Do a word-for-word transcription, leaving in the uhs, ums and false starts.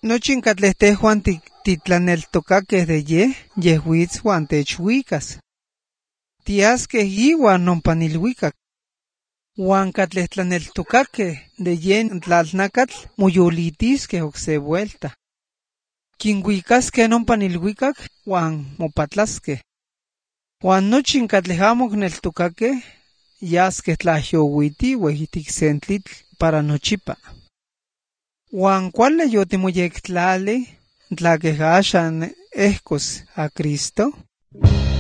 Nochin catleh tehuan titlaneltocaqueh de yeh, yeh huitz huan techuicas. Tiasqueh iuan ompa nilhuicac. Huan catleh tlaneltocaqueh de yen tlalnacatl moyolitisqueh ocse vuelta. Quinhuicasqueh ompa nilhuicac huan mopatlasqueh. Huan nochin catleh amo quineltocaqueh, yasqueh tlahyohuitiueh itic sen tlitl para nochipa. Huan cuali yotimoyektlalih tla queh axan ehcos a Cristo.